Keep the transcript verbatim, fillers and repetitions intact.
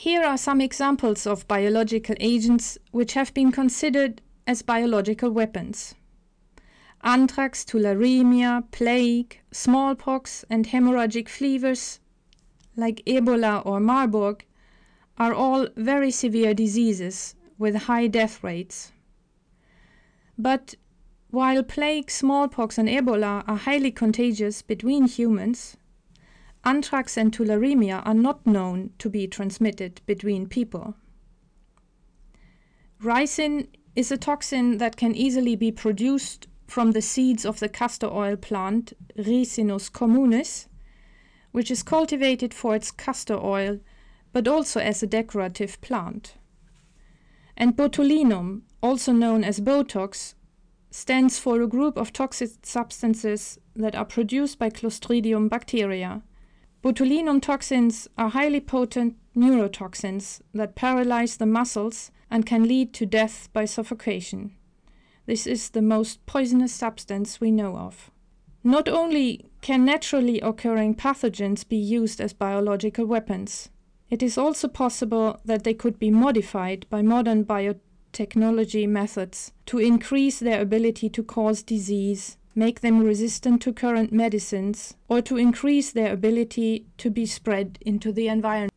Here are some examples of biological agents which have been considered as biological weapons. Anthrax, tularemia, plague, smallpox, and hemorrhagic fevers, like Ebola or Marburg, are all very severe diseases with high death rates. But while plague, smallpox, and Ebola are highly contagious between humans, anthrax and tularemia are not known to be transmitted between people. Ricin is a toxin that can easily be produced from the seeds of the castor oil plant Ricinus communis, which is cultivated for its castor oil, but also as a decorative plant. And botulinum, also known as Botox, stands for a group of toxic substances that are produced by Clostridium bacteria. Botulinum toxins are highly potent neurotoxins that paralyze the muscles and can lead to death by suffocation. This is the most poisonous substance we know of. Not only can naturally occurring pathogens be used as biological weapons, it is also possible that they could be modified by modern biotechnology methods to increase their ability to cause disease, make them resistant to current medicines, or to increase their ability to be spread into the environment.